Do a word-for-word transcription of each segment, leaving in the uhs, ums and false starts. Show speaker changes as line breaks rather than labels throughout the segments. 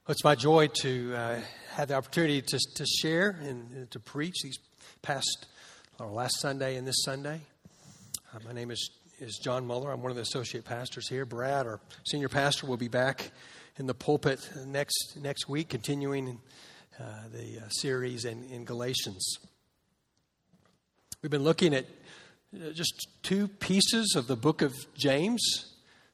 Well, it's my joy to uh, have the opportunity to to share and to preach these past, or last Sunday and this Sunday. Uh, my name is, is John Muller. I'm one of the associate pastors here. Brad, our senior pastor, will be back in the pulpit next next week, continuing uh, the uh, series in, in Galatians. We've been looking at uh, just two pieces of the book of James.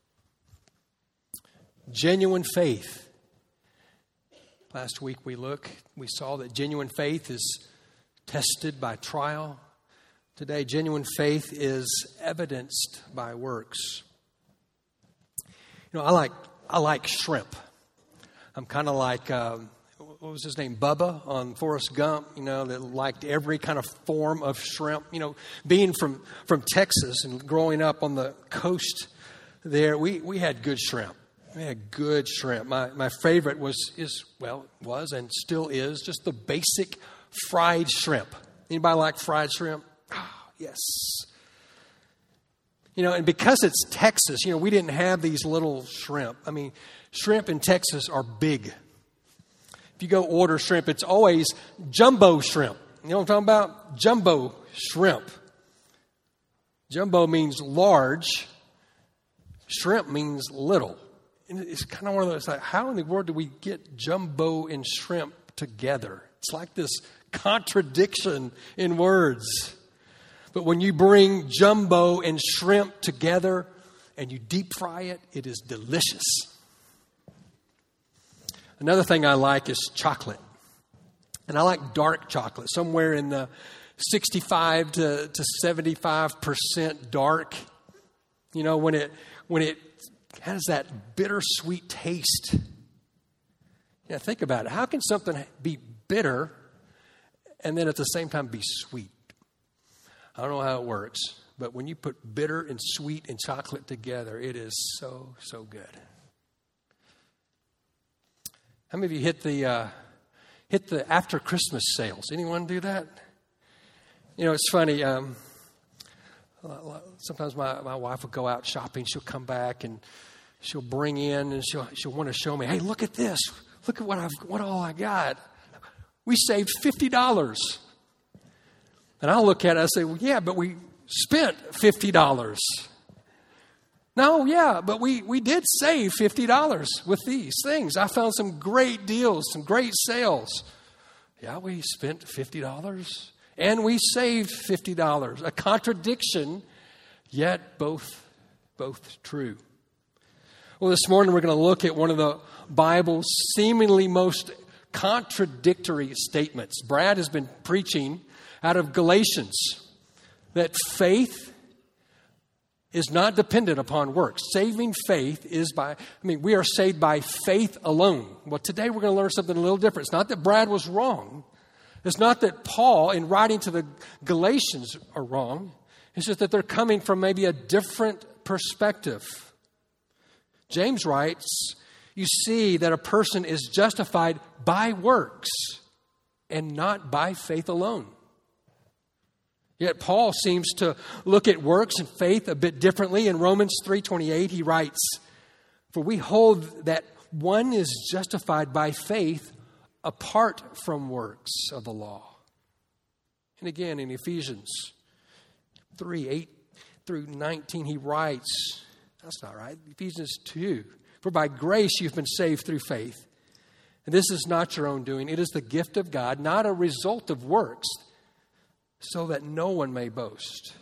Genuine faith. Last week we look, we saw that genuine faith is tested by trial. Today, genuine faith is evidenced by works. You know, I like I like shrimp. I'm kind of like um, what was his name, Bubba on Forrest Gump. You know, that liked every kind of form of shrimp. You know, being from from Texas and growing up on the coast there, we we had good shrimp. We had good shrimp. My my favorite was is well was and still is just the basic fried shrimp. Anybody like fried shrimp? Oh, yes. You know, and because it's Texas, you know, we didn't have these little shrimp. I mean, shrimp in Texas are big. If you go order shrimp, it's always jumbo shrimp. You know what I'm talking about? Jumbo shrimp. Jumbo means large. Shrimp means little. And it's kind of one of those, like, how in the world do we get jumbo and shrimp together? It's like this contradiction in words. But when you bring jumbo and shrimp together and you deep fry it, it is delicious. Another thing I like is chocolate. And I like dark chocolate, somewhere in the sixty-five to seventy-five percent dark. You know, when it when it has that bittersweet taste. Yeah, think about it. How can something be bitter and then at the same time be sweet? I don't know how it works, but when you put bitter and sweet and chocolate together, it is so, so good. How many of you hit the uh, hit the after Christmas sales? Anyone do that? You know, it's funny. Um, sometimes my, my wife will go out shopping. She'll come back and she'll bring in and she'll she'll want to show me, hey, look at this. Look at what I've what all I got. We saved fifty dollars. And I'll look at it and say, well, yeah, but we spent fifty dollars. No, yeah, but we, we did save fifty dollars with these things. I found some great deals, some great sales. Yeah, we spent fifty dollars and we saved fifty dollars. A contradiction, yet both, both true. Well, this morning we're going to look at one of the Bible's seemingly most contradictory statements. Brad has been preaching out of Galatians that faith is not dependent upon works. Saving faith is by, I mean, we are saved by faith alone. Well, today we're going to learn something a little different. It's not that Brad was wrong. It's not that Paul, in writing to the Galatians, are wrong. It's just that they're coming from maybe a different perspective. James writes, you see that a person is justified by works and not by faith alone. Yet Paul seems to look at works and faith a bit differently. In Romans three twenty-eight, he writes, for we hold that one is justified by faith apart from works of the law. And again, in Ephesians three, eight through nineteen, he writes, that's not right, Ephesians two, for by grace you've been saved through faith. And this is not your own doing. It is the gift of God, not a result of works, so that no one may boast.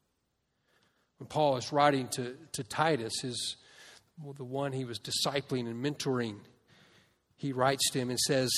When Paul is writing to, to Titus, his, well, the one he was discipling and mentoring, he writes to him and says,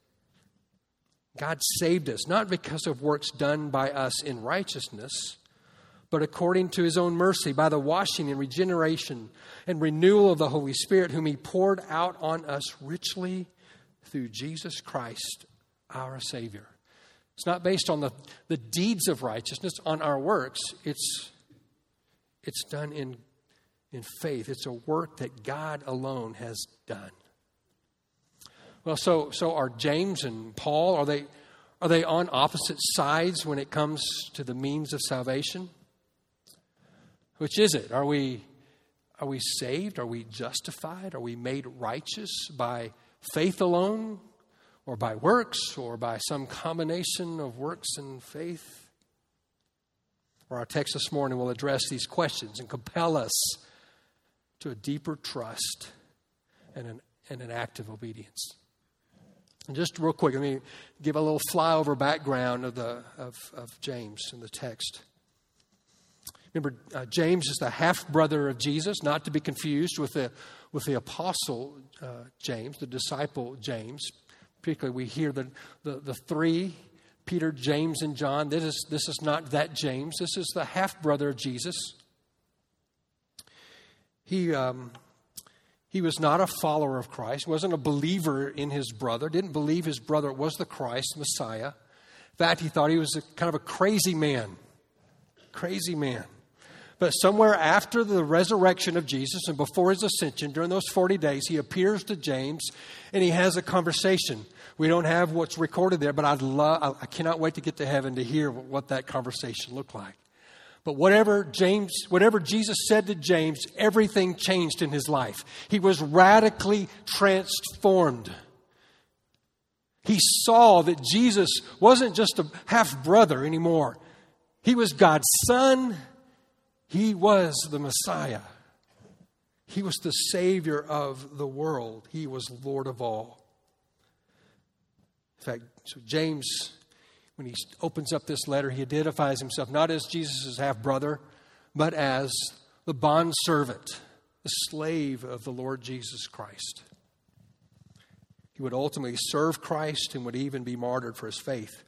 God saved us, not because of works done by us in righteousness, but according to his own mercy, by the washing and regeneration and renewal of the Holy Spirit, whom he poured out on us richly through Jesus Christ, our Savior. It's not based on the, the deeds of righteousness, on our works. It's, it's done in, in faith. It's a work that God alone has done. Well, so so are James and Paul, are they are they on opposite sides when it comes to the means of salvation? Which is it? Are we are we saved? Are we justified? Are we made righteous by faith alone, or by works, or by some combination of works and faith? Or our text this morning will address these questions and compel us to a deeper trust and an, and an active obedience. And just real quick, let me give a little flyover background of the of, of James in the text. Remember, uh, James is the half-brother of Jesus, not to be confused with the with the apostle uh, James, the disciple James. Particularly, we hear the, the, the three, Peter, James, and John. This is, this is not that James. This is the half-brother of Jesus. He... Um, He was not a follower of Christ, wasn't a believer in his brother, didn't believe his brother was the Christ, Messiah. In fact, he thought he was a, kind of a crazy man. Crazy man. But somewhere after the resurrection of Jesus and before his ascension, during those forty days, he appears to James and he has a conversation. We don't have what's recorded there, but I'd love, I cannot wait to get to heaven to hear what that conversation looked like. But whatever James, whatever Jesus said to James, everything changed in his life. He was radically transformed. He saw that Jesus wasn't just a half-brother anymore. He was God's son. He was the Messiah. He was the Savior of the world. He was Lord of all. In fact, so James, when he opens up this letter, he identifies himself not as Jesus' half-brother, but as the bondservant, the slave of the Lord Jesus Christ. He would ultimately serve Christ and would even be martyred for his faith.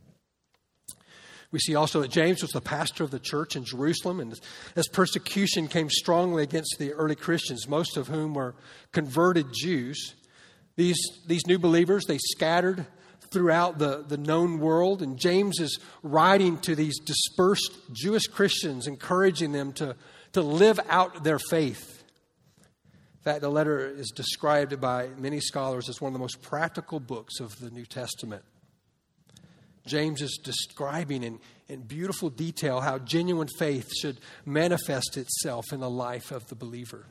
We see also that James was the pastor of the church in Jerusalem, and as persecution came strongly against the early Christians, most of whom were converted Jews, these, these new believers, they scattered throughout the, the known world. And James is writing to these dispersed Jewish Christians, encouraging them to, to live out their faith. In fact, the letter is described by many scholars as one of the most practical books of the New Testament. James is describing in, in beautiful detail how genuine faith should manifest itself in the life of the believer.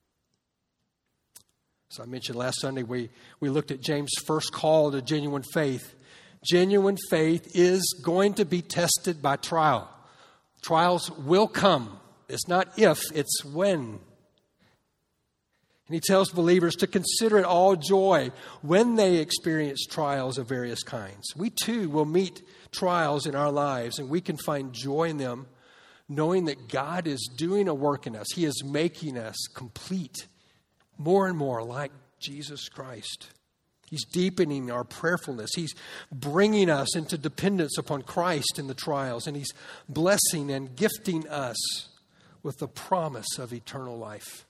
As I mentioned last Sunday, we, we looked at James' first call to genuine faith. Genuine faith is going to be tested by trial. Trials will come. It's not if, it's when. And he tells believers to consider it all joy when they experience trials of various kinds. We too will meet trials in our lives, and we can find joy in them, knowing that God is doing a work in us. He is making us complete, more and more like Jesus Christ. He's deepening our prayerfulness. He's bringing us into dependence upon Christ in the trials. And He's blessing and gifting us with the promise of eternal life.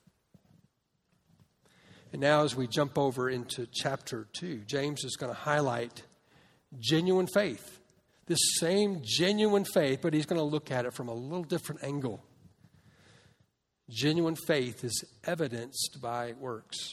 And now as we jump over into chapter two, James is going to highlight genuine faith. This same genuine faith, but he's going to look at it from a little different angle. Genuine faith is evidenced by works.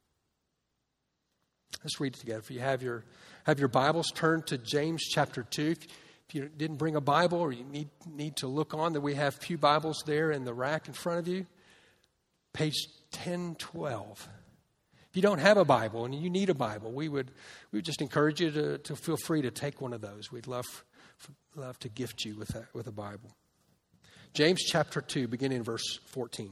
Let's read it together. If you have your have your Bibles, turn to James chapter two. If you didn't bring a Bible or you need, need to look on, that we have pew Bibles there in the rack in front of you. Page ten twelve. If you don't have a Bible and you need a Bible, we would we would just encourage you to, to feel free to take one of those. We'd love love to gift you with a, with a Bible. James chapter two, beginning in verse fourteen.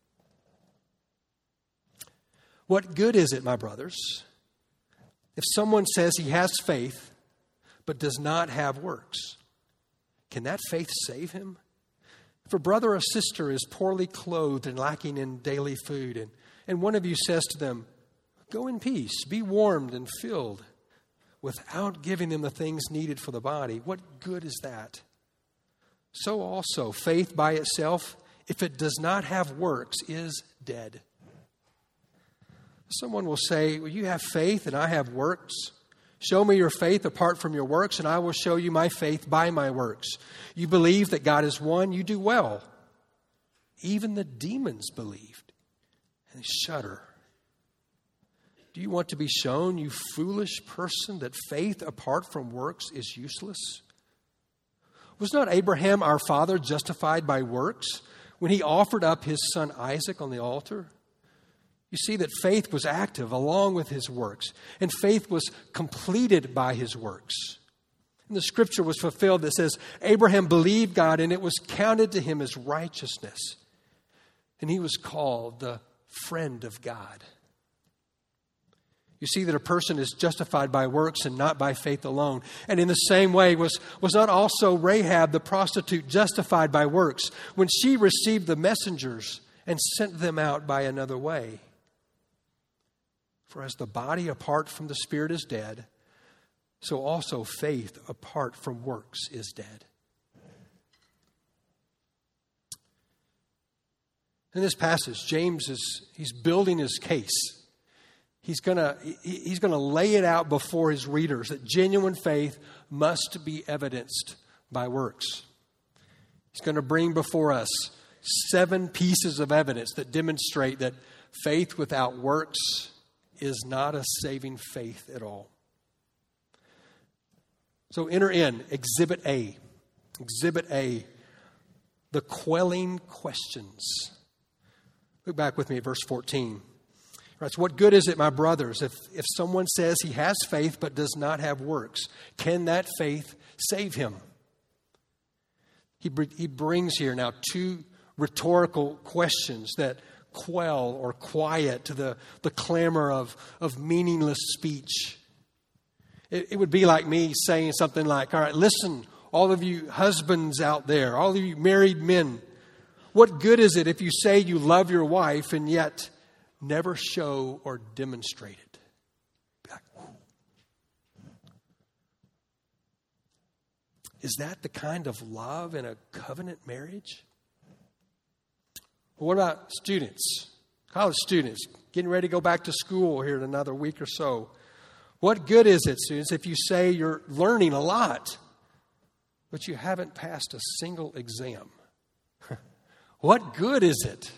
What good is it, my brothers, if someone says he has faith but does not have works? Can that faith save him? If a brother or sister is poorly clothed and lacking in daily food, and, and one of you says to them, "Go in peace, be warmed and filled," without giving them the things needed for the body, what good is that? So also, faith by itself, if it does not have works, is dead. Someone will say, "Well, you have faith and I have works. Show me your faith apart from your works, and I will show you my faith by my works. You believe that God is one, you do well. Even the demons believed and shudder. Do you want to be shown, you foolish person, that faith apart from works is useless? Was not Abraham our father justified by works when he offered up his son Isaac on the altar? You see that faith was active along with his works, and faith was completed by his works. And the scripture was fulfilled that says, Abraham believed God, and it was counted to him as righteousness. And he was called the friend of God. You see that a person is justified by works and not by faith alone. And in the same way, was, was not also Rahab the prostitute justified by works when she received the messengers and sent them out by another way? For as the body apart from the spirit is dead, so also faith apart from works is dead. In this passage, James is he's building his case. He's gonna he's gonna lay it out before his readers that genuine faith must be evidenced by works. He's going to bring before us seven pieces of evidence that demonstrate that faith without works is not a saving faith at all. So enter in Exhibit A. Exhibit A, the quelling questions. Look back with me at verse fourteen. It writes, what good is it, my brothers, if, if someone says he has faith but does not have works? Can that faith save him? He, he brings here now two rhetorical questions that quell or quiet to the, the clamor of, of meaningless speech. It, it would be like me saying something like, all right, listen, all of you husbands out there, all of you married men, what good is it if you say you love your wife and yet never show or demonstrate it? Be like, whoa. Is that the kind of love in a covenant marriage? Well, what about students, college students, getting ready to go back to school here in another week or so? What good is it, students, if you say you're learning a lot, but you haven't passed a single exam? What good is it?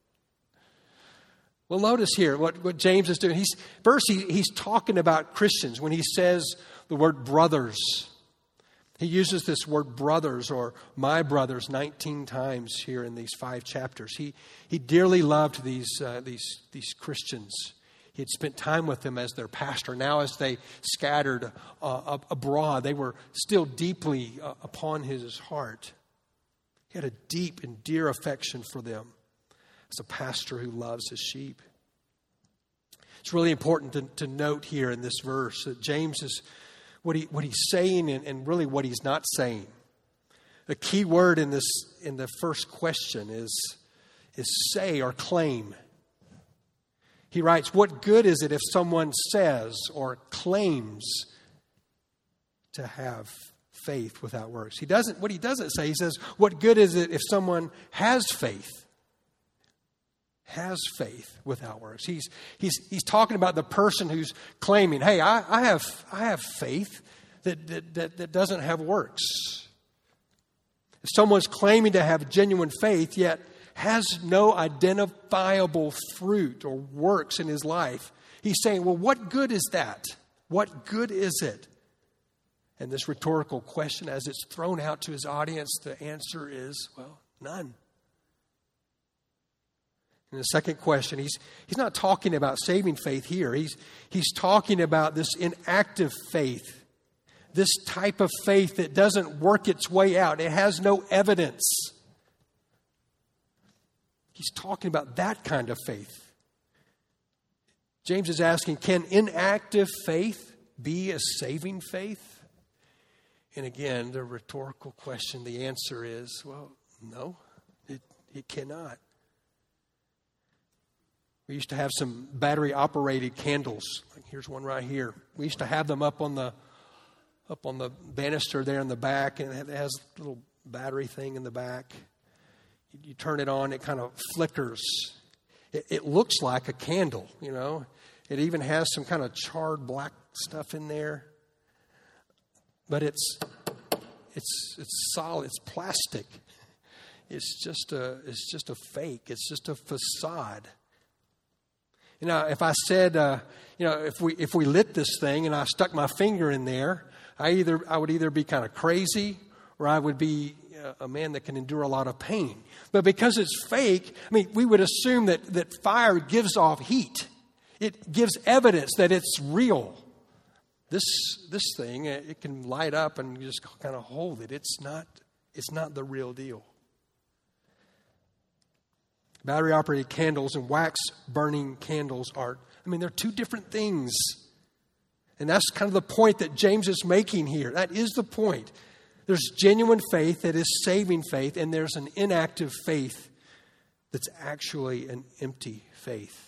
Well, notice here what, what James is doing. He's, first, he, he's talking about Christians when he says the word brothers. He uses this word brothers or my brothers nineteen times here in these five chapters. He, he dearly loved these, uh, these, these Christians. He had spent time with them as their pastor. Now as they scattered uh, abroad, they were still deeply uh, upon his heart. He had a deep and dear affection for them as a pastor who loves his sheep. It's really important to, to note here in this verse that James is what he what he's saying and, and really what he's not saying. The key word in this in the first question is, is say or claim. He writes, what good is it if someone says or claims to have faith without works? He doesn't, what he doesn't say, he says, what good is it if someone has faith? Has faith without works. He's he's he's talking about the person who's claiming, hey, I, I have I have faith that, that, that, that doesn't have works. If someone's claiming to have genuine faith, yet has no identifiable fruit or works in his life, he's saying, well, what good is that? What good is it? And this rhetorical question, as it's thrown out to his audience, the answer is, well, none. In the second question, he's he's not talking about saving faith here. He's he's talking about this inactive faith, this type of faith that doesn't work its way out. It has no evidence. He's talking about that kind of faith. James is asking, can inactive faith be a saving faith? And again, the rhetorical question, the answer is, well, no, it, it cannot. We used to have some battery-operated candles. Like here's one right here. We used to have them up on the up on the banister there in the back, and it has a little battery thing in the back. You, you turn it on, it kind of flickers. It, it looks like a candle, you know. It even has some kind of charred black stuff in there, but it's it's it's solid. It's plastic. It's just a it's just a fake. It's just a facade. You know, if I said, uh, you know, if we if we lit this thing and I stuck my finger in there, I either I would either be kind of crazy or I would be a man that can endure a lot of pain. But because it's fake, I mean, we would assume that, that fire gives off heat. It gives evidence that it's real. This this thing, it can light up and just kind of hold it. It's not, it's not the real deal. Battery-operated candles and wax-burning candles are, I mean, they're two different things. And that's kind of the point that James is making here. That is the point. There's genuine faith that is saving faith, and there's an inactive faith that's actually an empty faith.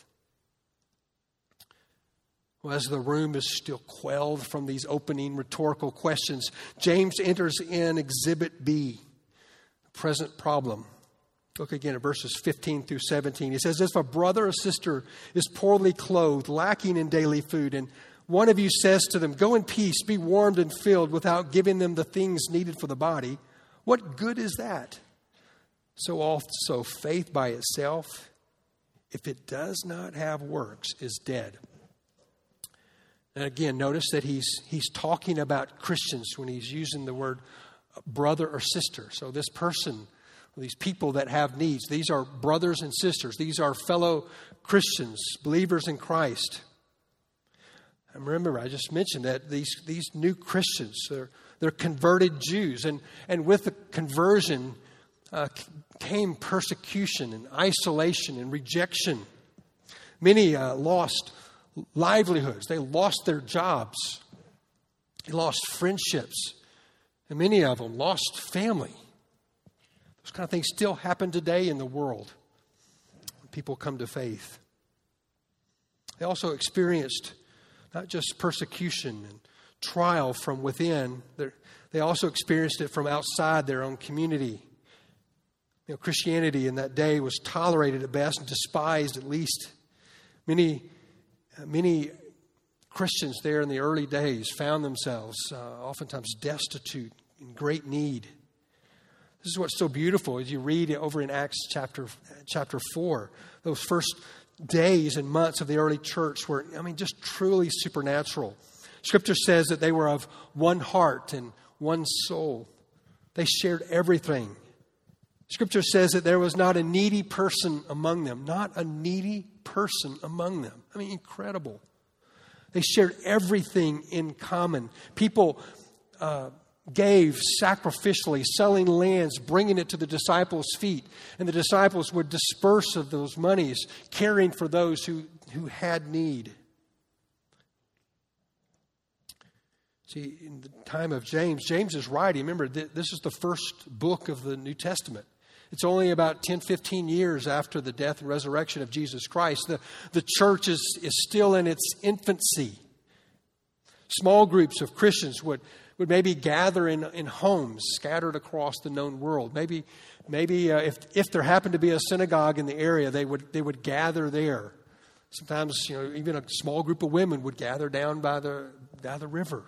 Well, as the room is still quelled from these opening rhetorical questions, James enters in Exhibit B, the present problem. Look again at verses fifteen through seventeen. He says, if a brother or sister is poorly clothed, lacking in daily food, and one of you says to them, go in peace, be warmed and filled, without giving them the things needed for the body, what good is that? So also faith by itself, if it does not have works, is dead. And again, notice that he's he's talking about Christians when he's using the word brother or sister. So this person, these people that have needs, these are brothers and sisters. These are fellow Christians, believers in Christ. And remember, I just mentioned that these, these new Christians, they're, they're converted Jews. And, and with the conversion uh, came persecution and isolation and rejection. Many uh, lost livelihoods. They lost their jobs. They lost friendships. And many of them lost family. Those kind of things still happen today in the world when people come to faith. They also experienced not just persecution and trial from within, they also experienced it from outside their own community. You know, Christianity in that day was tolerated at best and despised at least. Many Many Christians there in the early days found themselves uh, oftentimes destitute, in great need. This is what's so beautiful as you read it over in Acts chapter chapter four. Those first days and months of the early church were, I mean, just truly supernatural. Scripture says that they were of one heart and one soul. They shared everything. Scripture says that there was not a needy person among them. Not a needy person among them. I mean, incredible. They shared everything in common. People uh, gave sacrificially, selling lands, bringing it to the disciples' feet. And the disciples would disperse of those monies, caring for those who, who had need. See, in the time of James, James is writing. Remember, th- this is the first book of the New Testament. It's only about ten, fifteen years after the death and resurrection of Jesus Christ. The, the church is, is still in its infancy. Small groups of Christians would, would maybe gather in, in homes scattered across the known world. Maybe, maybe uh, if, if there happened to be a synagogue in the area, they would, they would gather there. Sometimes, you know, even a small group of women would gather down by the, by the river.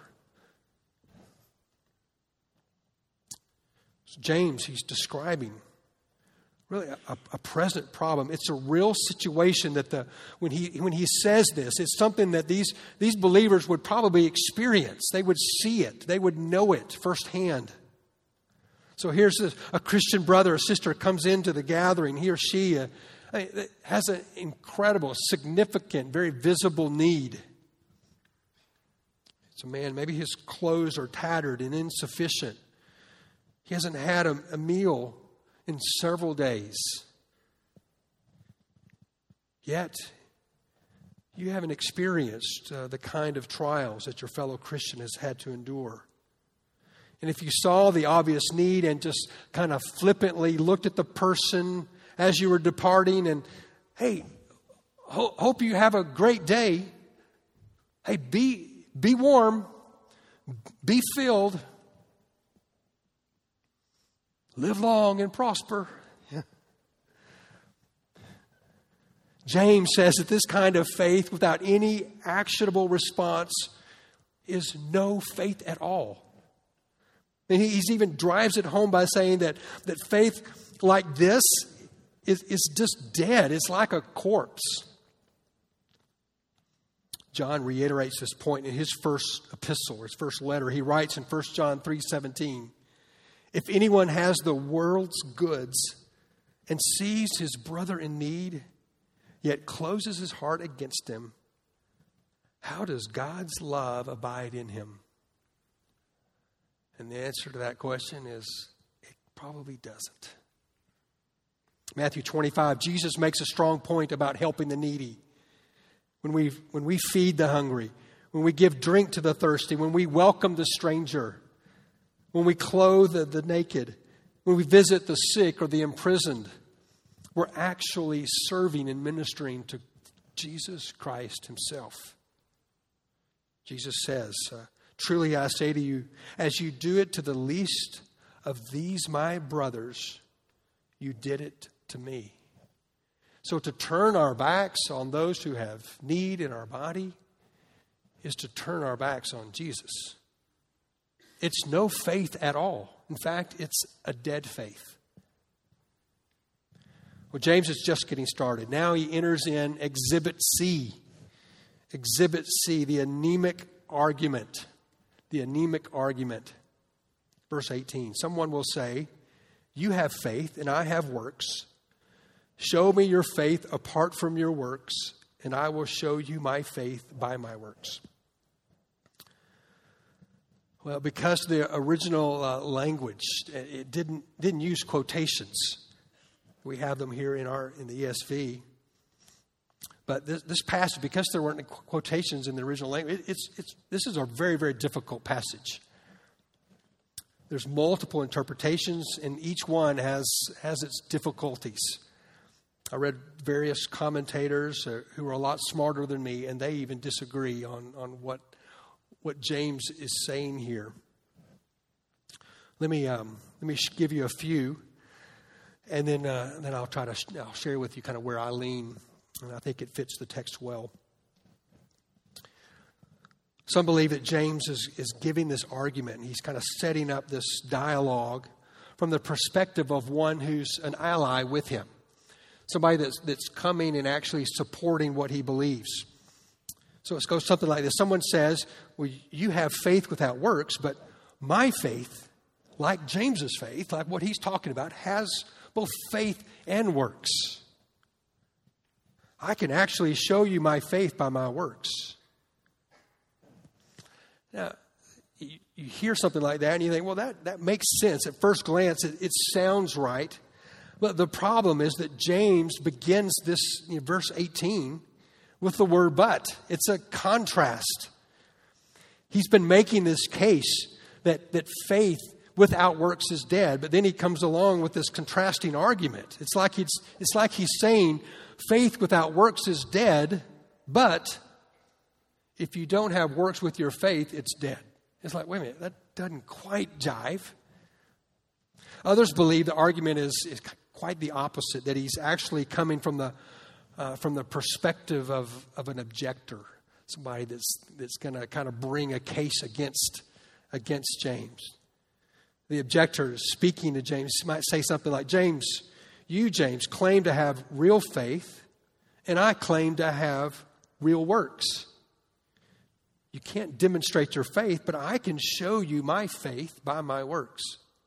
So James, he's describing really a, a present problem. It's a real situation that the when he when he says this, it's something that these, these believers would probably experience. They would see it. They would know it firsthand. So here's this, a Christian brother or sister comes into the gathering. He or she uh, has an incredible, significant, very visible need. It's a man, maybe his clothes are tattered and insufficient. He hasn't had a, a meal in several days. Yet, you haven't experienced uh, the kind of trials that your fellow Christian has had to endure. And if you saw the obvious need and just kind of flippantly looked at the person as you were departing and, hey, ho- hope you have a great day. Hey, be, be warm. Be filled. Live long and prosper. Yeah. James says that this kind of faith without any actionable response is no faith at all. And he even drives it home by saying that, that faith like this is, is just dead. It's like a corpse. John reiterates this point in his first epistle, his first letter. He writes in First John three seventeen, If anyone has the world's goods and sees his brother in need, yet closes his heart against him, how does God's love abide in him? And the answer to that question is, it probably doesn't. Matthew twenty-five, Jesus makes a strong point about helping the needy. When we, when we feed the hungry, when we give drink to the thirsty, when we welcome the stranger, when we clothe the, the naked, when we visit the sick or the imprisoned, we're actually serving and ministering to Jesus Christ himself. Jesus says, uh, truly I say to you, as you do it to the least of these my brothers, you did it to me. So to turn our backs on those who have need in our body is to turn our backs on Jesus. It's no faith at all. In fact, it's a dead faith. Well, James is just getting started. Now he enters in Exhibit C. Exhibit C, the anemic argument. The anemic argument. Verse eighteen. Someone will say, you have faith and I have works. Show me your faith apart from your works, and I will show you my faith by my works. Well, because the original uh, language, it didn't didn't use quotations. We have them here in our in the E S V. But this, this passage, because there weren't quotations in the original language, it, it's it's this is a very very difficult passage. There's multiple interpretations, and each one has has its difficulties. I read various commentators uh, who are a lot smarter than me, and they even disagree on on what. what James is saying here. Let me um, let me give you a few, and then uh, then I'll try to sh- I'll share with you kind of where I lean, and I think it fits the text well. Some believe that James is is giving this argument, and he's kind of setting up this dialogue from the perspective of one who's an ally with him, somebody that's that's coming and actually supporting what he believes. So it goes something like this. Someone says, well, you have faith without works, but my faith, like James's faith, like what he's talking about, has both faith and works. I can actually show you my faith by my works. Now, you, you hear something like that and you think, well, that, that makes sense. At first glance, it, it sounds right. But the problem is that James begins this, you know, verse eighteen, with the word but. It's a contrast. He's been making this case that, that faith without works is dead, but then he comes along with this contrasting argument. It's like he's, it's like he's saying faith without works is dead, but if you don't have works with your faith, it's dead. It's like, wait a minute, that doesn't quite jive. Others believe the argument is, is quite the opposite, that he's actually coming from the Uh, from the perspective of, of an objector, somebody that's that's going to kind of bring a case against against James. The objector speaking to James might say something like, James, you, James, claim to have real faith, and I claim to have real works. You can't demonstrate your faith, but I can show you my faith by my works.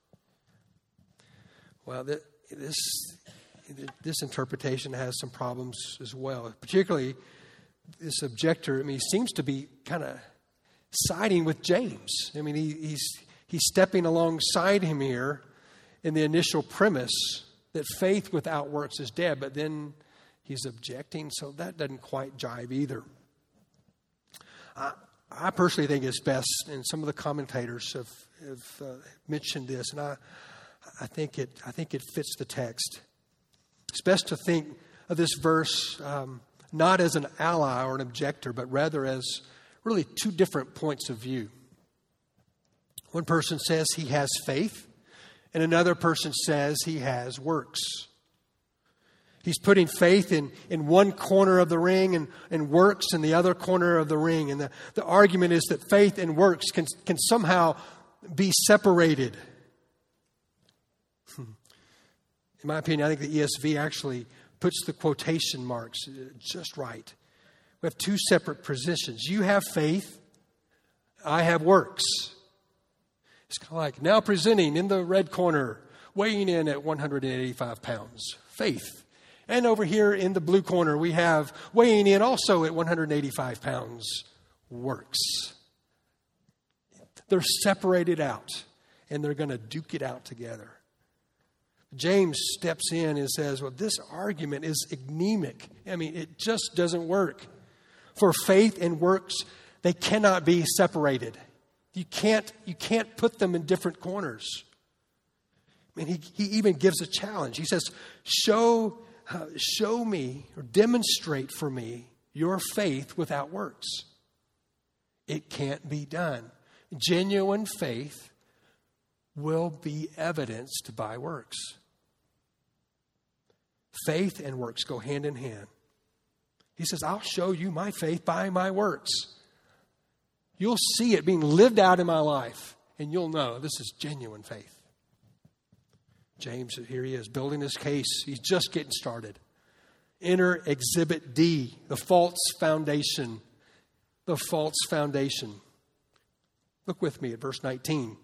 Well, this... This interpretation has some problems as well. Particularly, this objector, I mean, he seems to be kind of siding with James. I mean, he, he's he's stepping alongside him here in the initial premise that faith without works is dead, but then he's objecting, so that doesn't quite jive either. I, I personally think it's best, and some of the commentators have, have uh, mentioned this, and I I think it I think it fits the text. It's best to think of this verse um, not as an ally or an objector, but rather as really two different points of view. One person says he has faith, and another person says he has works. He's putting faith in, in one corner of the ring and, and works in the other corner of the ring. And the, the argument is that faith and works can, can somehow be separated. In my opinion, I think the E S V actually puts the quotation marks just right. We have two separate positions. You have faith, I have works. It's kind of like now presenting in the red corner, weighing in at one hundred eighty-five pounds, faith. And over here in the blue corner, we have weighing in also at one hundred eighty-five pounds, works. They're separated out, and they're going to duke it out together. James steps in and says, well, this argument is anemic. I mean, it just doesn't work. For faith and works, they cannot be separated. You can't, you can't put them in different corners. I mean, he, he even gives a challenge. He says, show, uh, show me or demonstrate for me your faith without works. It can't be done. Genuine faith will be evidenced by works. Faith and works go hand in hand. He says, I'll show you my faith by my works. You'll see it being lived out in my life, and you'll know this is genuine faith. James, here he is, building his case. He's just getting started. Enter Exhibit D, the false foundation. The false foundation. Look with me at verse nineteen.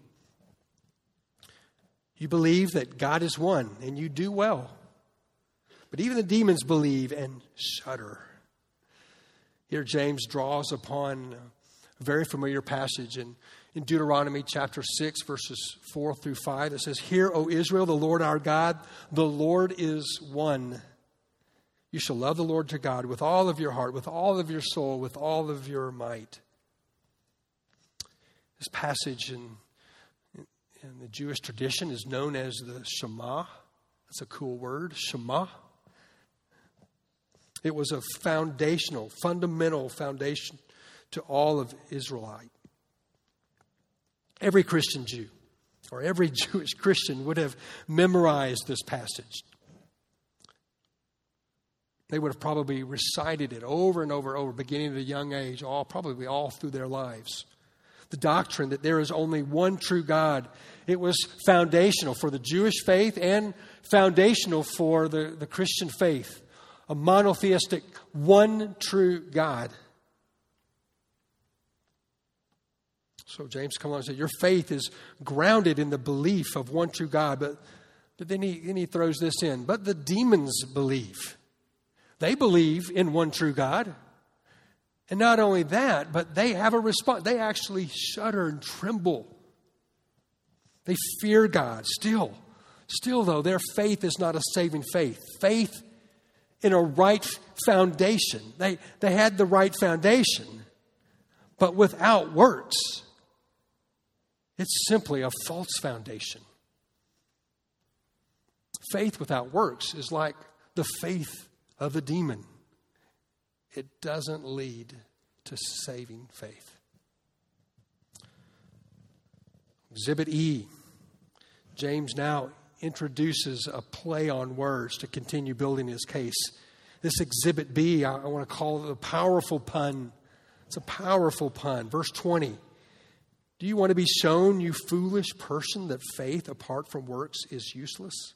You believe that God is one, and you do well. But even the demons believe and shudder. Here James draws upon a very familiar passage in, in Deuteronomy chapter six, verses four through five. It says, Hear, O Israel, the Lord our God, the Lord is one. You shall love the Lord your God with all of your heart, with all of your soul, with all of your might. This passage in, in the Jewish tradition is known as the Shema. That's a cool word, Shema. It was a foundational, fundamental foundation to all of Israelite. Every Christian Jew or every Jewish Christian would have memorized this passage. They would have probably recited it over and over and over, beginning at a young age, all probably all through their lives. The doctrine that there is only one true God. It was foundational for the Jewish faith and foundational for the, the Christian faith. A monotheistic, one true God. So James comes on and says, your faith is grounded in the belief of one true God. But, but then, he, then he throws this in. But the demons believe. They believe in one true God. And not only that, but they have a response. They actually shudder and tremble. They fear God still. Still, though, their faith is not a saving faith. Faith in a right foundation. They, they had the right foundation, but without works, it's simply a false foundation. Faith without works is like the faith of a demon. It doesn't lead to saving faith. Exhibit E. James now introduces a play on words to continue building his case. This Exhibit B, I, I want to call it a powerful pun. It's a powerful pun. Verse twenty. Do you want to be shown, you foolish person, that faith apart from works is useless?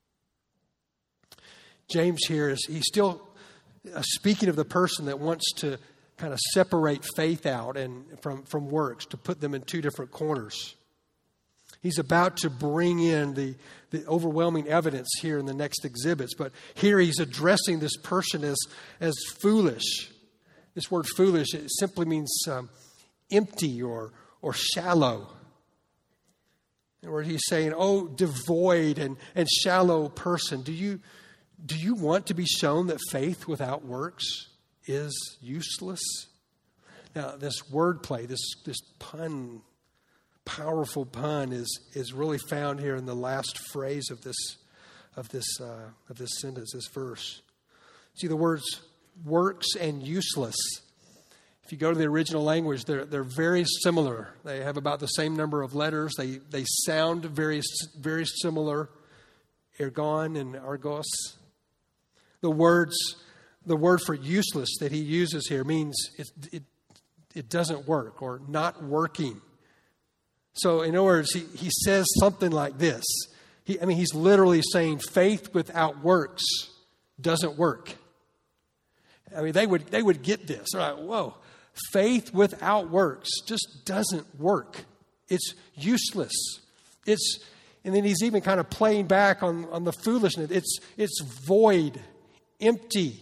James here is, he's still uh, speaking of the person that wants to kind of separate faith out and from, from works, to put them in two different corners. He's about to bring in the, the overwhelming evidence here in the next exhibits. But here he's addressing this person as, as foolish. This word foolish, it simply means um, empty or, or shallow. Or he's saying, oh, devoid and, and shallow person. Do you, do you want to be shown that faith without works is useless? Now, this wordplay, this, this pun, powerful pun is, is really found here in the last phrase of this of this uh, of this sentence, this verse. See, the words works and useless. If you go to the original language, they're they're very similar. They have about the same number of letters. They they sound very very similar. Ergon and argos. The words the word for useless that he uses here means it it it doesn't work or not working. So in other words, he, he says something like this. He, I mean, he's literally saying faith without works doesn't work. I mean, they would they would get this. They're like, whoa, faith without works just doesn't work. It's useless. It's, and then he's even kind of playing back on, on the foolishness. It's, it's void, empty.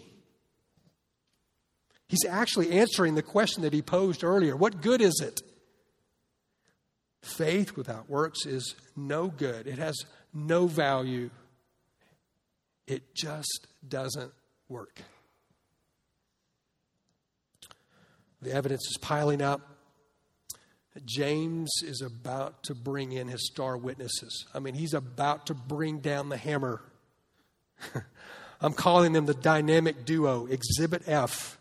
He's actually answering the question that he posed earlier. What good is it? Faith without works is no good. It has no value. It just doesn't work. The evidence is piling up. James is about to bring in his star witnesses. I mean, he's about to bring down the hammer. I'm calling them the dynamic duo, Exhibit F.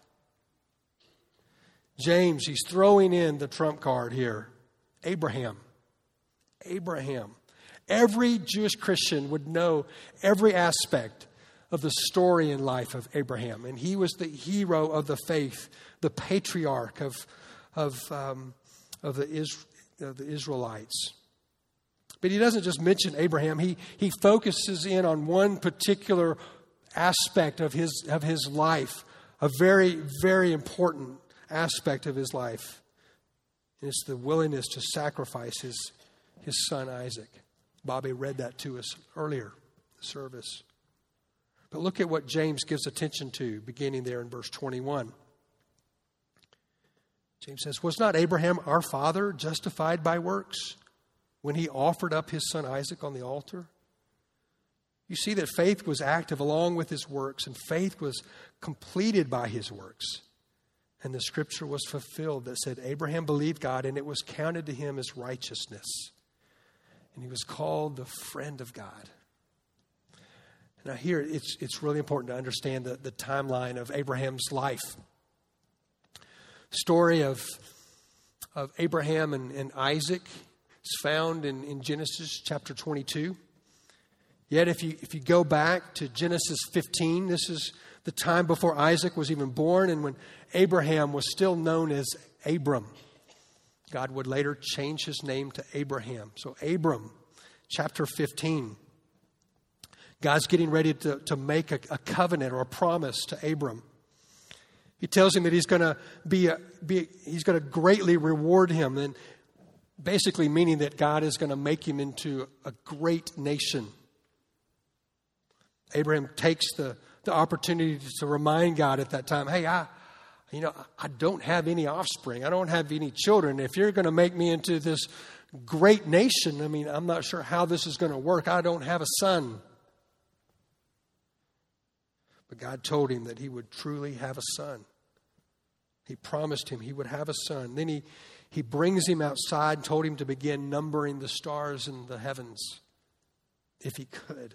James, he's throwing in the trump card here. Abraham. Abraham. Every Jewish Christian would know every aspect of the story and life of Abraham. And he was the hero of the faith, the patriarch of, of, um, of, the, Is, of the Israelites. But he doesn't just mention Abraham. He, he focuses in on one particular aspect of his, of his life, a very, very important aspect of his life. And it's the willingness to sacrifice his, his son Isaac. Bobby read that to us earlier in the service. But look at what James gives attention to, beginning there in verse twenty-one. James says, was not Abraham our father justified by works when he offered up his son Isaac on the altar? You see that faith was active along with his works, and faith was completed by his works. And the scripture was fulfilled that said, Abraham believed God, and it was counted to him as righteousness. And he was called the friend of God. Now here, it's it's really important to understand the, the timeline of Abraham's life. Story of, of Abraham and, and Isaac is found in, in Genesis chapter twenty-two. Yet if you if you go back to Genesis fifteen, this is the time before Isaac was even born and when Abraham was still known as Abram. God would later change his name to Abraham. So Abram, chapter fifteen. God's getting ready to, to make a, a covenant or a promise to Abram. He tells him that he's going to be, a, be he's going to greatly reward him, and basically meaning that God is going to make him into a great nation. Abraham takes the, the opportunity to remind God at that time, hey, I, you know, I don't have any offspring. I don't have any children. If you're going to make me into this great nation, I mean, I'm not sure how this is going to work. I don't have a son. But God told him that he would truly have a son. He promised him he would have a son. Then he, he brings him outside and told him to begin numbering the stars in the heavens, if he could.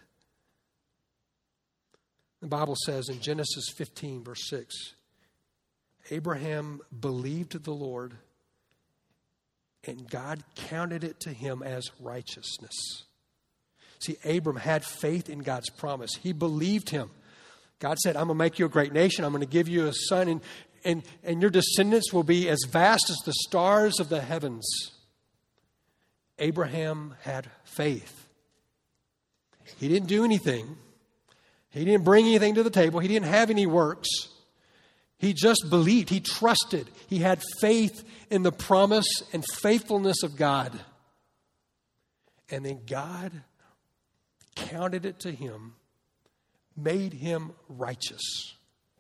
The Bible says in Genesis fifteen, verse six, Abraham believed the Lord, and God counted it to him as righteousness. See, Abram had faith in God's promise. He believed him. God said, I'm going to make you a great nation. I'm going to give you a son, and, and, and your descendants will be as vast as the stars of the heavens. Abraham had faith. He didn't do anything. He didn't bring anything to the table. He didn't have any works. He just believed. He trusted. He had faith in the promise and faithfulness of God. And then God counted it to him, made him righteous.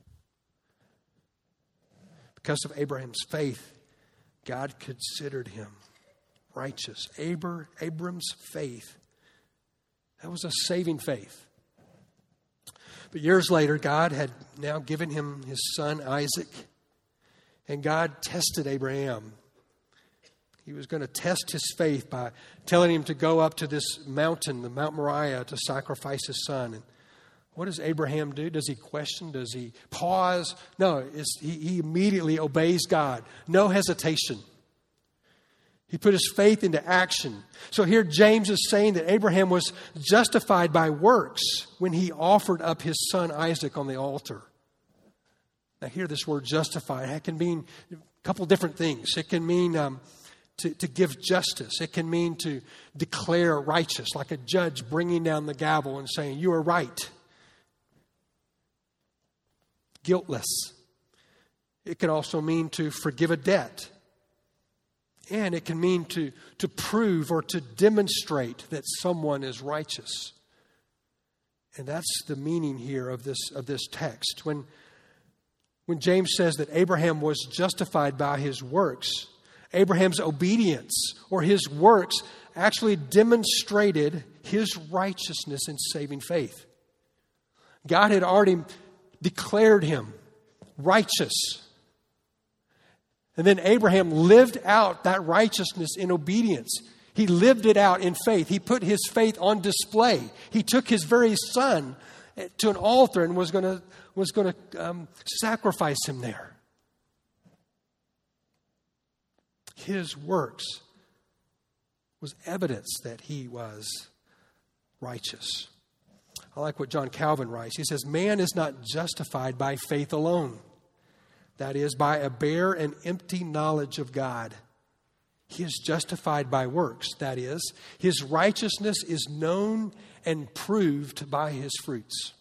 Because of Abraham's faith, God considered him righteous. Abra, Abram's faith, that was a saving faith. But years later, God had now given him his son Isaac, and God tested Abraham. He was going to test his faith by telling him to go up to this mountain, the Mount Moriah, to sacrifice his son. And what does Abraham do? Does he question? Does he pause? No, it's, he, he immediately obeys God. No hesitation. He put his faith into action. So here James is saying that Abraham was justified by works when he offered up his son Isaac on the altar. Now here this word justified, it can mean a couple different things. It can mean um, to, to give justice. It can mean to declare righteous, like a judge bringing down the gavel and saying, you are right. Guiltless. It can also mean to forgive a debt. And it can mean to, to prove or to demonstrate that someone is righteous. And that's the meaning here of this, of this text. When, when James says that Abraham was justified by his works, Abraham's obedience or his works actually demonstrated his righteousness in saving faith. God had already declared him righteous. And then Abraham lived out that righteousness in obedience. He lived it out in faith. He put his faith on display. He took his very son to an altar and was going to was going to um, sacrifice him there. His works was evidence that he was righteous. I like what John Calvin writes. He says, "Man is not justified by faith alone. That is, by a bare and empty knowledge of God. He is justified by works. That is, his righteousness is known and proved by his fruits."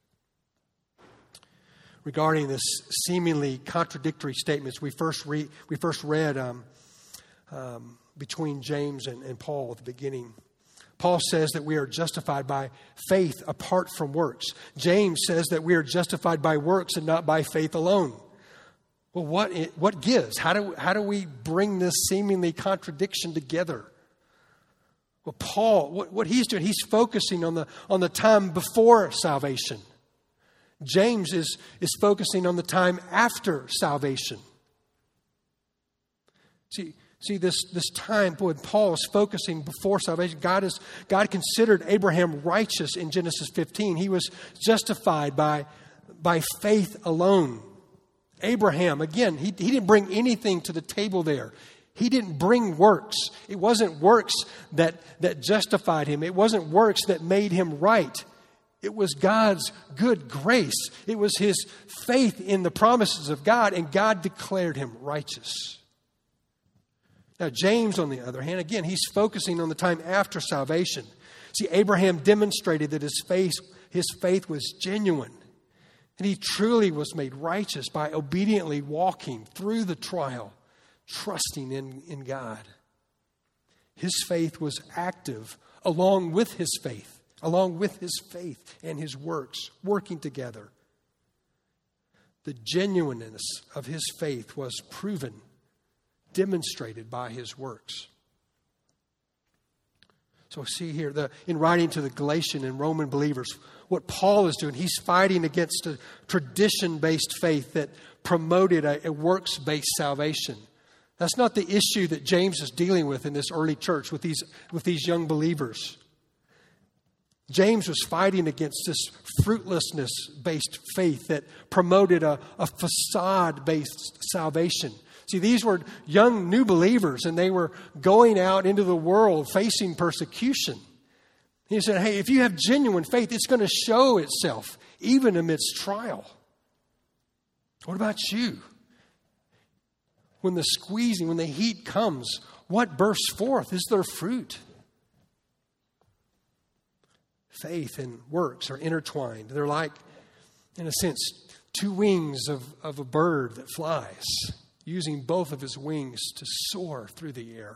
Regarding this seemingly contradictory statements, we first, re- we first read um, um, between James and, and Paul at the beginning. Paul says that we are justified by faith apart from works. James says that we are justified by works and not by faith alone. Well, what what gives? How do how do we bring this seemingly contradiction together? Well, Paul, what, what he's doing, he's focusing on the on the time before salvation. James is is focusing on the time after salvation. See, see this this time when Paul is focusing before salvation, God is God considered Abraham righteous in Genesis fifteen. He was justified by by faith alone. Abraham, again, he, he didn't bring anything to the table there. He didn't bring works. It wasn't works that, that justified him. It wasn't works that made him right. It was God's good grace. It was his faith in the promises of God, and God declared him righteous. Now, James, on the other hand, again, he's focusing on the time after salvation. See, Abraham demonstrated that his faith, his faith was genuine. And he truly was made righteous by obediently walking through the trial, trusting in, in God. His faith was active along with his faith, along with his faith and his works, working together. The genuineness of his faith was proven, demonstrated by his works. So see here, the, in writing to the Galatian and Roman believers, what Paul is doing, he's fighting against a tradition-based faith that promoted a, a works-based salvation. That's not the issue that James is dealing with in this early church with these, with these young James was fighting against this fruitlessness-based faith that promoted a, a facade-based salvation. See, these were young new believers, and they were going out into the world facing persecution. He said, hey, if you have genuine faith, it's going to show itself, even amidst trial. What about you? When the squeezing, when the heat comes, what bursts forth? Is there fruit? Faith and works are intertwined. They're like, in a sense, two wings of, of a bird that flies, using both of his wings to soar through the air.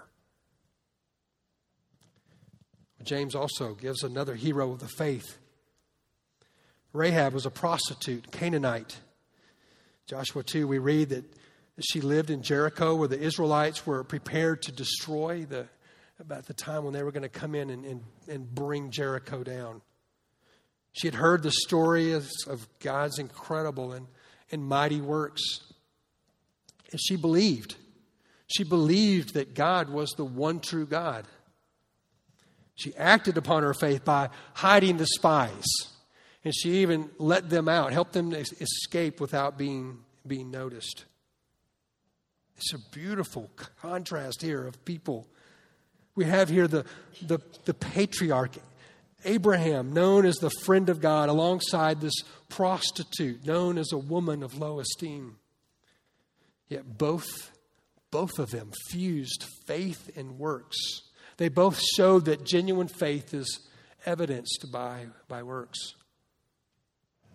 James also gives another hero of the faith. Rahab was a prostitute, Canaanite. Joshua two, we read that she lived in Jericho where the Israelites were prepared to destroy the about the time when they were going to come in and, and, and bring Jericho down. She had heard the story of, of God's incredible and, and mighty works. And she believed. She believed that God was the one true God. She acted upon her faith by hiding the spies. And she even let them out, helped them to escape without being, being noticed. It's a beautiful contrast here of people. We have here the, the, the patriarch, Abraham, known as the friend of God, alongside this prostitute, known as a woman of low esteem. Yet both, both of them fused faith and works. They both showed that genuine faith is evidenced by, by works.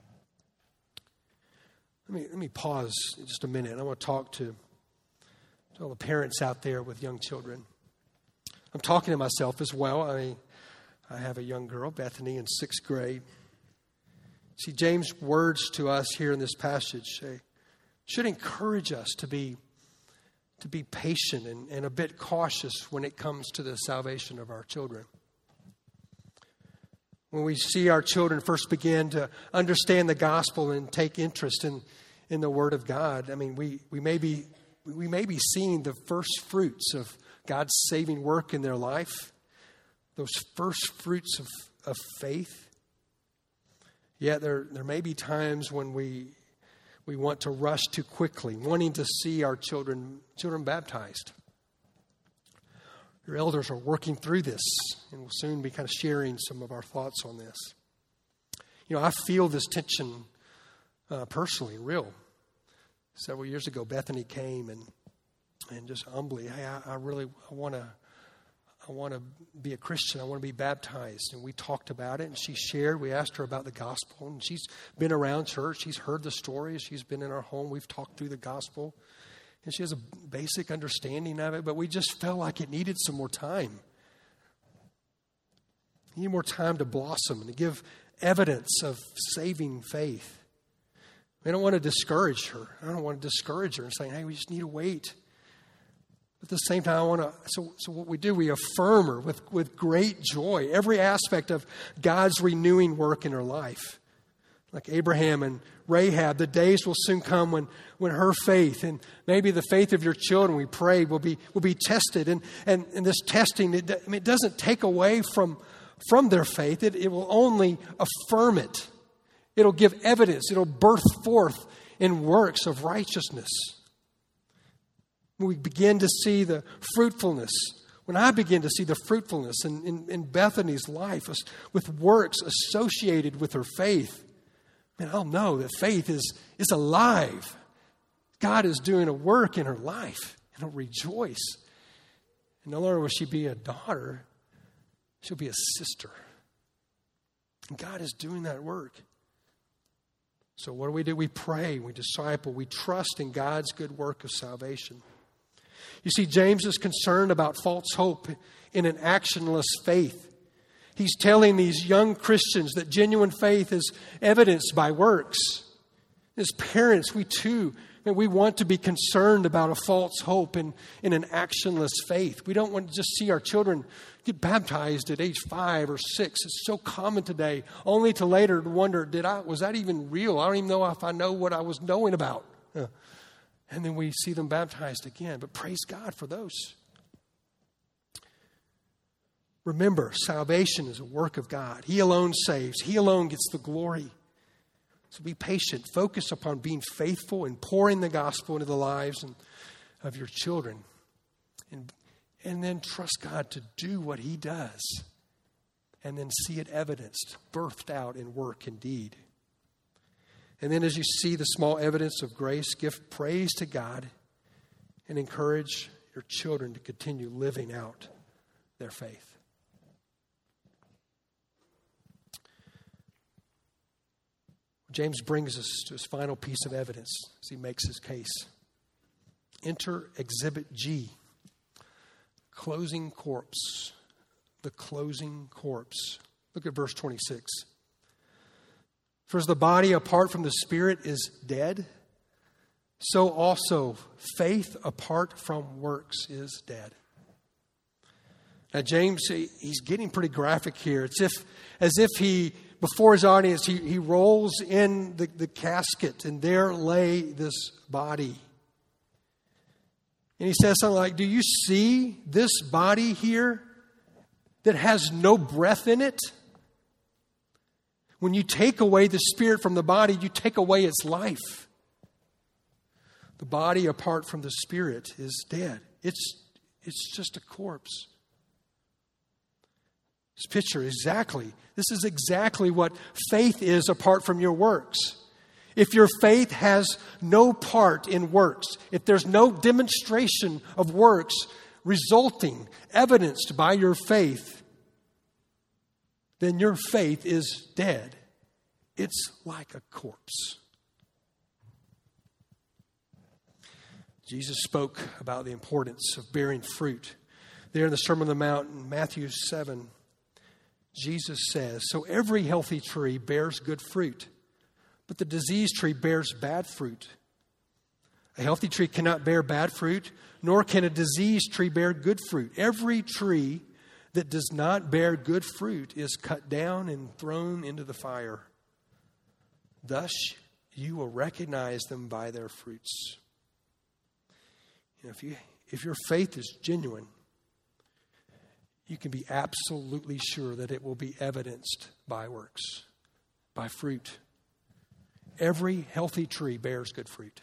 Let me, let me pause just a minute. I want to talk to, To all the parents out there with young children. I'm talking to myself as well. I, I have a young girl, Bethany, in sixth grade. See, James' words to us here in this passage uh, should encourage us to be, to be patient and, and a bit cautious when it comes to the salvation of our children. When we see our children first begin to understand the gospel and take interest in, in the Word of God, I mean, we, we may be we may be seeing the first fruits of God's saving work in their life, those first fruits of, of faith. Yet there, there may be times when we we want to rush too quickly, wanting to see our children children baptized. Your elders are working through this, and we'll soon be kind of sharing some of our thoughts on this. You know, I feel this tension uh, personally, real. Several years ago, Bethany came and and just humbly, hey, I, I really I want to I want to be a Christian. I want to be baptized. And we talked about it, and she shared. We asked her about the gospel, and she's been around church. She's heard the stories. She's been in our home. We've talked through the gospel, and she has a basic understanding of it. But we just felt like it needed some more time. We need more time to blossom and to give evidence of saving faith. I don't want to discourage her. I don't want to discourage her and saying, hey, we just need to wait. But at the same time, I want to, so, so what we do, we affirm her with, with great joy, every aspect of God's renewing work in her life. Like Abraham and Rahab, the days will soon come when, when her faith and maybe the faith of your children, we pray, will be will be tested. And, and, and this testing, it, I mean, it doesn't take away from, from their faith. It, it will only affirm it. It'll give evidence. It'll birth forth in works of righteousness. When we begin to see the fruitfulness, when I begin to see the fruitfulness in, in, in Bethany's life with works associated with her faith, man, I'll know that faith is, is alive. God is doing a work in her life, and I'll rejoice. And no longer will she be a daughter, she'll be a sister. And God is doing that work. So what do we do? We pray, we disciple, we trust in God's good work of salvation. You see, James is concerned about false hope in an actionless faith. He's telling these young Christians that genuine faith is evidenced by works. As parents, we too, we want to be concerned about a false hope in, in an actionless faith. We don't want to just see our children get baptized at age five or six. It's so common today, only to later wonder, did I was that even real? I don't even know if I know what I was knowing about. And then we see them baptized again. But praise God for those. Remember, salvation is a work of God. He alone saves. He alone gets the glory. So be patient. Focus upon being faithful and pouring the gospel into the lives and, of your children. And, and then trust God to do what He does. And then see it evidenced, birthed out in work and deed. And then as you see the small evidence of grace, give praise to God and encourage your children to continue living out their faith. James brings us to his final piece of evidence as he makes his case. Enter Exhibit G, closing corpse. The closing corpse. Look at verse twenty-six. For as the body apart from the spirit is dead, so also faith apart from works is dead. Now James, he's getting pretty graphic here. It's if, as if he, before his audience, he, he rolls in the, the casket and there lay this body. And he says something like, do you see this body here that has no breath in it? When you take away the spirit from the body, you take away its life. The body apart from the spirit is dead. It's, it's just a corpse. This picture exactly, this is exactly what faith is apart from your works. If your faith has no part in works, if there's no demonstration of works resulting, evidenced by your faith, then your faith is dead. It's like a corpse. Jesus spoke about the importance of bearing fruit. There in the Sermon on the Mount in Matthew seven, Jesus says, "So every healthy tree bears good fruit, but the diseased tree bears bad fruit. A healthy tree cannot bear bad fruit, nor can a diseased tree bear good fruit. Every tree that does not bear good fruit is cut down and thrown into the fire. Thus you will recognize them by their fruits." You know, if you if your faith is genuine, you can be absolutely sure that it will be evidenced by works, by fruit. Every healthy tree bears good fruit.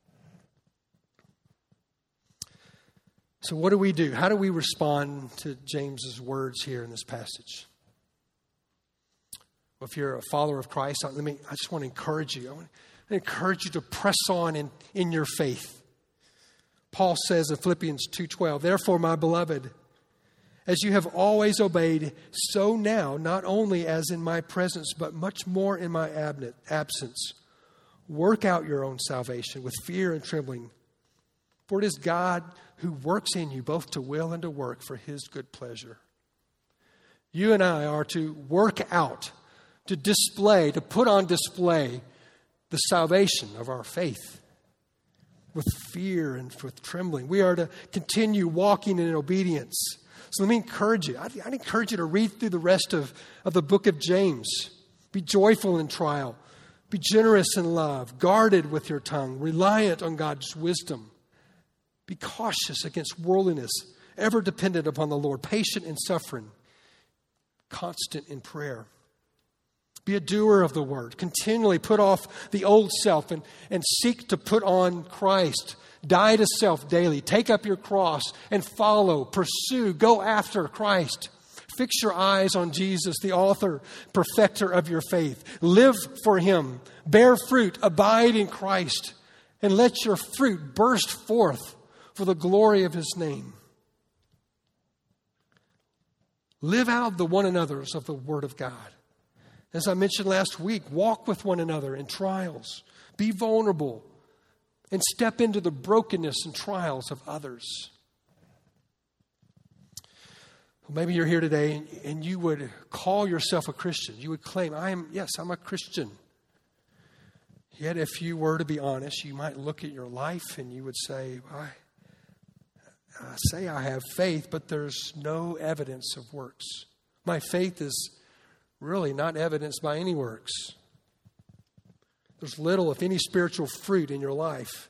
So what do we do? How do we respond to James's words here in this passage? Well, if you're a follower of Christ, let me, I just want to encourage you. I want to encourage you to press on in, in your faith. Paul says in Philippians two twelve, "Therefore, my beloved, as you have always obeyed, so now, not only as in my presence, but much more in my absence, work out your own salvation with fear and trembling. For it is God who works in you both to will and to work for his good pleasure." You and I are to work out, to display, to put on display the salvation of our faith with fear and with trembling. We are to continue walking in obedience. So let me encourage you. I'd, I'd encourage you to read through the rest of, of the book of James. Be joyful in trial. Be generous in love. Guarded with your tongue. Reliant on God's wisdom. Be cautious against worldliness. Ever dependent upon the Lord. Patient in suffering. Constant in prayer. Be a doer of the word. Continually put off the old self and, and seek to put on Christ. Die to self daily. Take up your cross and follow, pursue, go after Christ. Fix your eyes on Jesus, the author, perfecter of your faith. Live for him. Bear fruit. Abide in Christ. And let your fruit burst forth for the glory of his name. Live out the one another's of the word of God. As I mentioned last week, walk with one another in trials. Be vulnerable. And step into the brokenness and trials of others. Well, maybe you're here today and, and you would call yourself a Christian. You would claim, I am, yes, I'm a Christian. Yet if you were to be honest, you might look at your life and you would say, I, I say I have faith, but there's no evidence of works. My faith is really not evidenced by any works. There's little, if any, spiritual fruit in your life.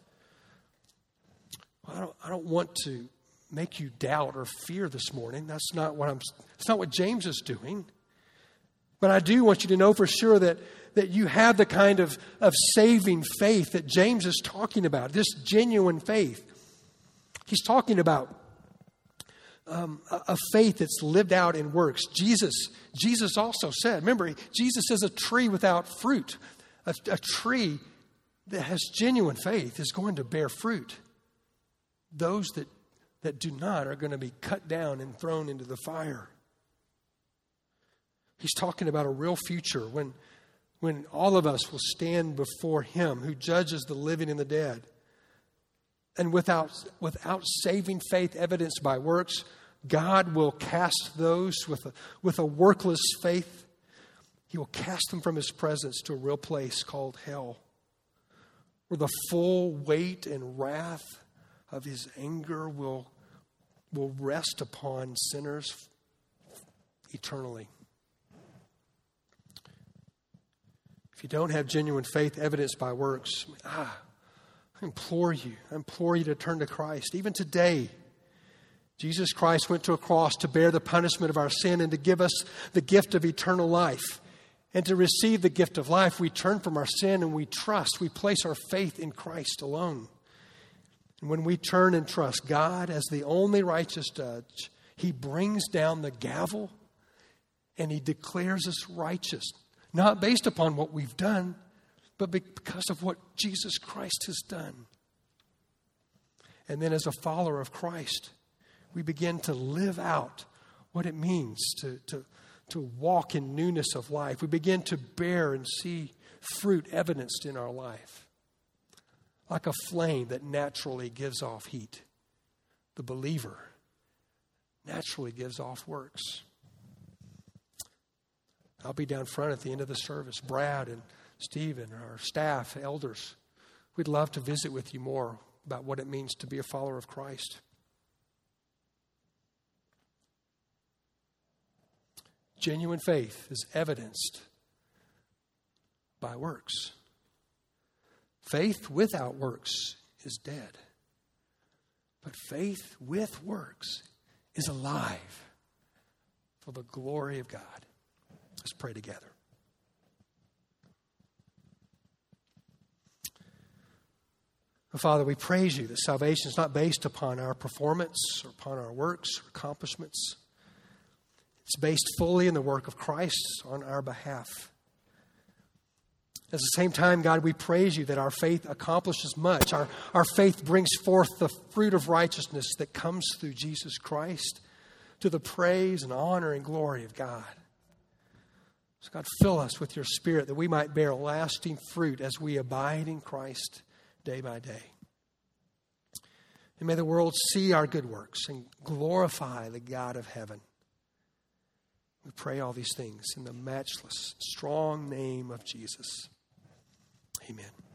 I don't, I don't want to make you doubt or fear this morning. That's not what I'm. That's not what James is doing. But I do want you to know for sure that, that you have the kind of, of saving faith that James is talking about. This genuine faith. He's talking about um, a, a faith that's lived out in works. Jesus, Jesus also said. Remember, Jesus is a tree without fruit. A, a tree that has genuine faith is going to bear fruit. Those that, that do not are going to be cut down and thrown into the fire. He's talking about a real future when, when all of us will stand before him who judges the living and the dead. And without, without saving faith evidenced by works, God will cast those with a, with a workless faith. He will cast them from his presence to a real place called hell, where the full weight and wrath of his anger will, will rest upon sinners eternally. If you don't have genuine faith evidenced by works, ah, I implore you, I implore you to turn to Christ. Even today, Jesus Christ went to a cross to bear the punishment of our sin and to give us the gift of eternal life. And to receive the gift of life, we turn from our sin and we trust. We place our faith in Christ alone. And when we turn and trust God as the only righteous judge, he brings down the gavel and he declares us righteous. Not based upon what we've done, but because of what Jesus Christ has done. And then as a follower of Christ, we begin to live out what it means to, to, to walk in newness of life. We begin to bear and see fruit evidenced in our life. like a flame that naturally gives off heat. The believer naturally gives off works. I'll be down front at the end of the service. Brad and Stephen, our staff, elders, we'd love to visit with you more about what it means to be a follower of Christ. Genuine faith is evidenced by works. Faith without works is dead. But faith with works is alive for the glory of God. Let's pray together. Father, we praise you that salvation is not based upon our performance or upon our works or accomplishments. It's based fully in the work of Christ on our behalf. At the same time, God, we praise you that our faith accomplishes much. Our, our faith brings forth the fruit of righteousness that comes through Jesus Christ to the praise and honor and glory of God. So God, fill us with your Spirit that we might bear lasting fruit as we abide in Christ day by day. And may the world see our good works and glorify the God of heaven. We pray all these things in the matchless, strong name of Jesus. Amen.